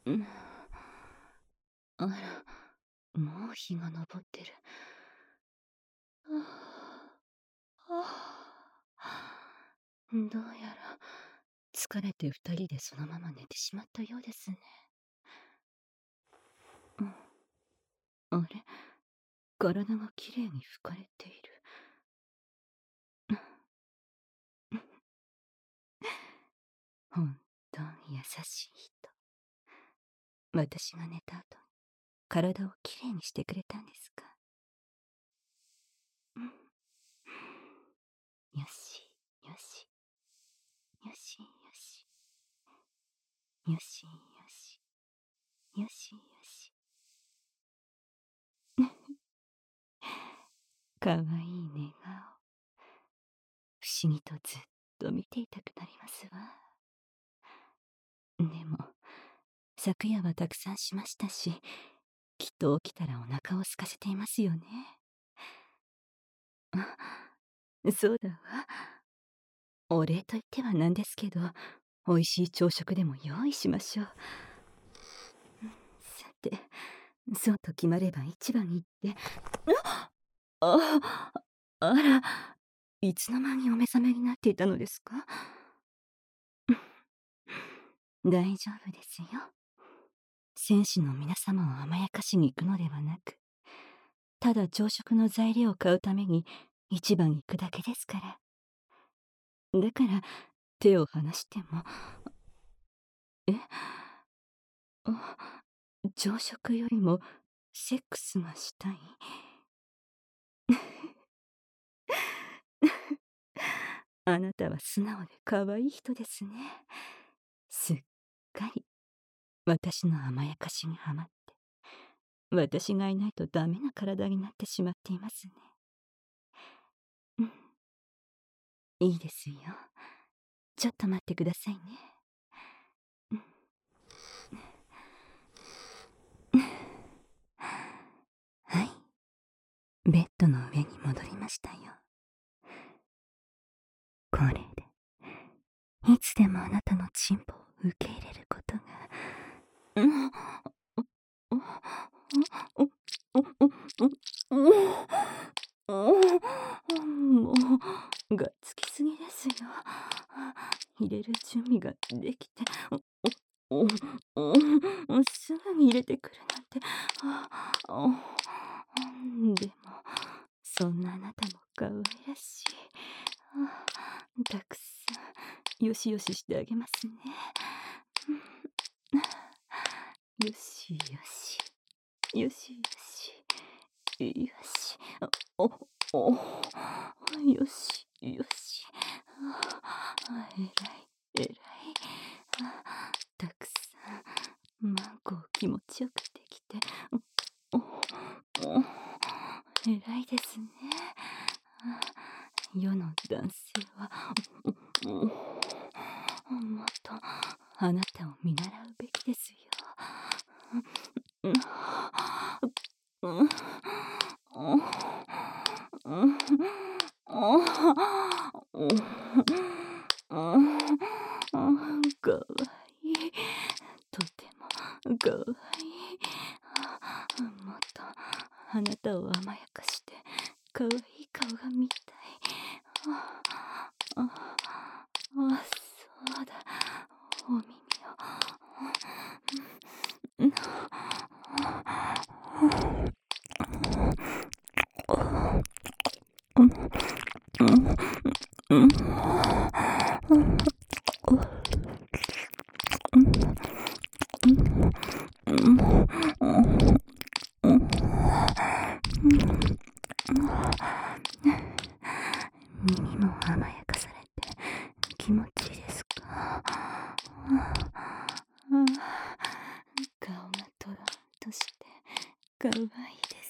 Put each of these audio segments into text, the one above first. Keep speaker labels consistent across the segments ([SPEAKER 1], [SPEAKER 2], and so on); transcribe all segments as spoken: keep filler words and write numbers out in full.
[SPEAKER 1] うん。あら、もう日が昇ってる。はあ、はあ。どうやら疲れて二人でそのまま寝てしまったようですね。うん。あれ、体がきれいに拭かれている。本当に優しい人。私が寝た後に体をきれいにしてくれたんですか。うん。よしよしよしよしよしよしよしよし。かわいい寝顔。不思議とずっと見ていたくなりますわ。でも昨夜はたくさんしましたし、きっと起きたらお腹を空かせていますよね。あ、そうだわ。お礼と言ってはなんですけど、おいしい朝食でも用意しましょう。さて、そうと決まれば一番にって。ああ、あら、いつの間にお目覚めになっていたのですか。大丈夫ですよ。戦士の皆様を甘やかしに行くのではなく、ただ朝食の材料を買うために市場に行くだけですから。だから手を離しても。え、あ、朝食よりもセックスがしたい。あなたは素直で可愛い人ですね。すっかり私の甘やかしにはまって、私がいないとダメな体になってしまっていますね。うん、いいですよ。ちょっと待ってくださいね。うん、はい、ベッドの上に戻りましたよ。これでいつでもあなたのチンポを受け入れることが。うん、もうがっつきすぎですよ。入れる準備ができて、おおおすぐに入れてくるなんて。でもそんなあなたも可愛らしい。たくさんよしよししてあげますね。よしよしよしよしよし。おおよしよし。えらいえらい。たくさんマンコを気持ちよくできて、えらいですね。世の男性はもっとあなたを見習うべきですよ。かわいい。とてもかわいい。もっとあなたを甘やかしてかわいい顔が見たい。ああ、そうだ。お耳を。耳も甘やかされて気持ちいいですか。顔がとろんとしてかわいいです。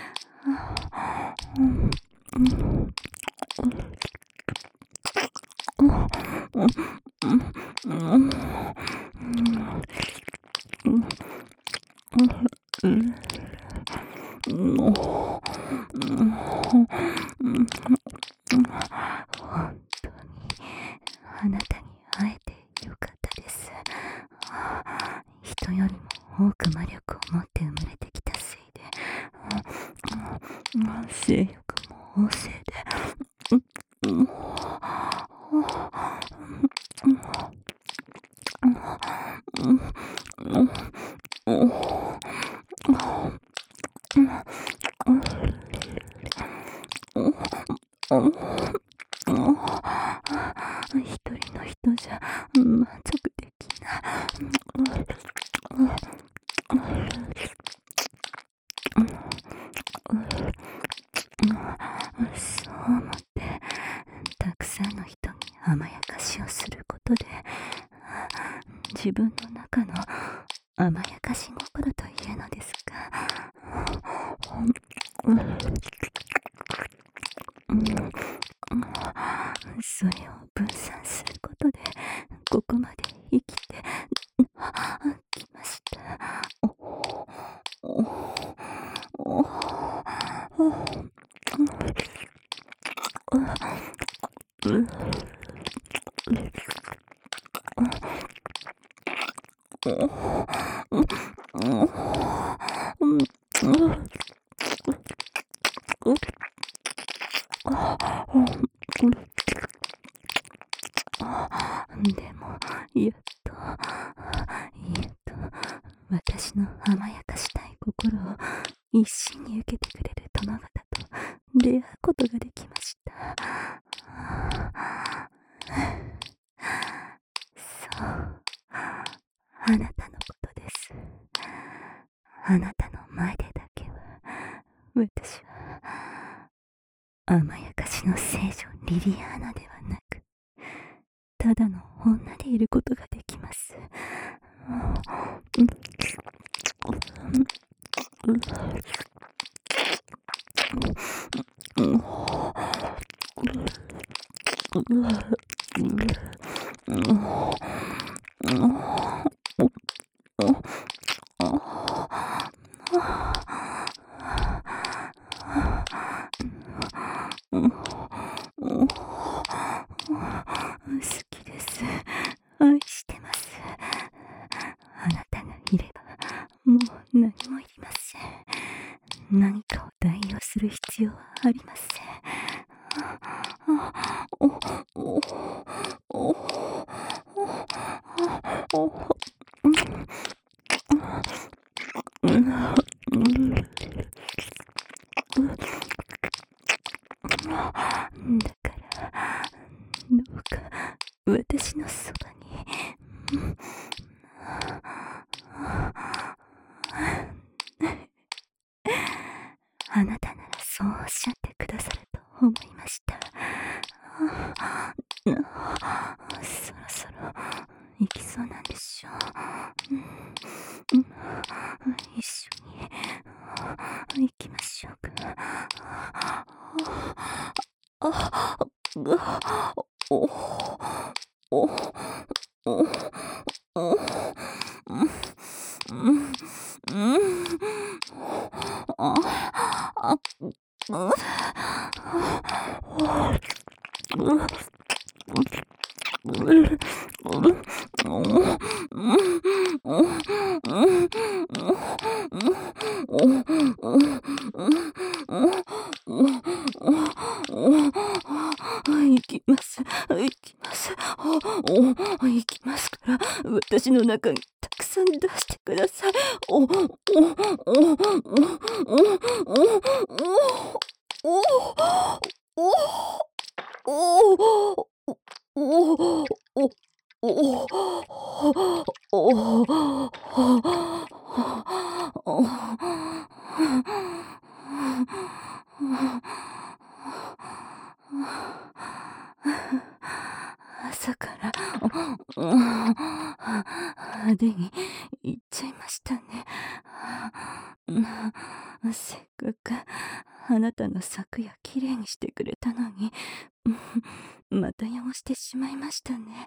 [SPEAKER 1] 本当にあなたに会えてよかったです。人より性欲も旺盛で、うん、一人の人じゃ満足できない。そう思ってたくさんの人に甘やかしをすることで、自分の中の甘やかし心というのですが、それを分散することでここまで生きてきました。でも、やっと、やっと、私の甘やかしたい心を一心に受けてくれる殿方と出会うことができました。そう、あなたのことです。あなたの前でだけは、私は、甘やかしの聖女リリアーナではなく、ただの女でいることができます。好きです。愛してます。あなたがいればもう何もいりません。何かを代用する必要はありません。だからどうか私のそばに、あなたならそうおっしゃってくださると思いました。そろそろ行きそうなんでしょう。一緒に行きましょうか。行きます。行きます。行きますから、私の中にたくさん出してください。お、お、お、お、お、お、お、お、お、お、朝から派手に行っちゃいましたね。せっかくあなたの昨夜きれいにしてくれたのに、また汚してしまいましたね。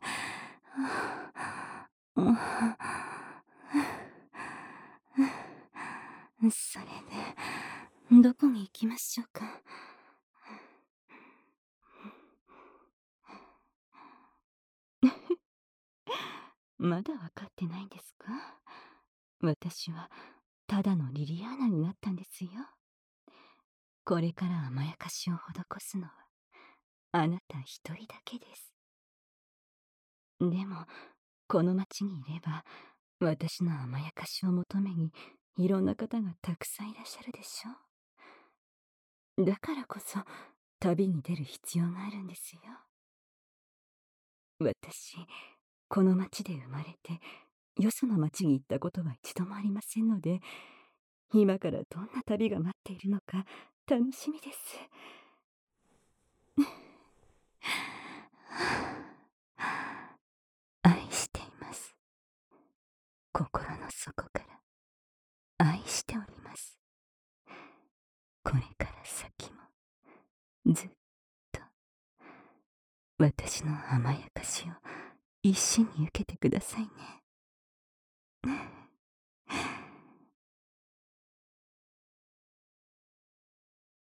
[SPEAKER 1] それでどこに行きましょうか。まだ分かってないんですか？私はただのリリアーナになったんですよ。 これから甘やかしを施すのはあなた一人だけです。でもこの町にいれば私の甘やかしを求めにいろんな方がたくさんいらっしゃるでしょう。だからこそ旅に出る必要があるんですよ。私この町で生まれてよその町に行ったことは一度もありませんので、今からどんな旅が待っているのか楽しみです。愛しています。心の底から愛しております。これから先もずっと私の甘やかしを一緒に受けてくださいね。